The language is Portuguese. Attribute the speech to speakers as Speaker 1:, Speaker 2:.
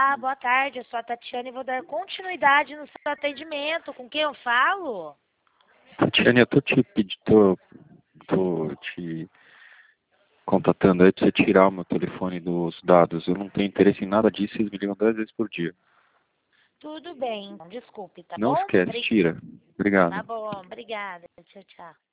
Speaker 1: Olá, boa tarde. Eu sou a Tatiana e vou dar continuidade no seu atendimento. Com quem eu falo?
Speaker 2: Tatiane, eu tô te contatando aí pra você tirar o meu telefone dos dados. Eu não tenho interesse em nada disso, vocês me ligam 10 vezes por dia.
Speaker 1: Tudo bem. Desculpe, tá
Speaker 2: Não
Speaker 1: bom?
Speaker 2: esquece, tira.
Speaker 1: Tá
Speaker 2: Obrigado.
Speaker 1: bom, obrigada. Tchau, tchau.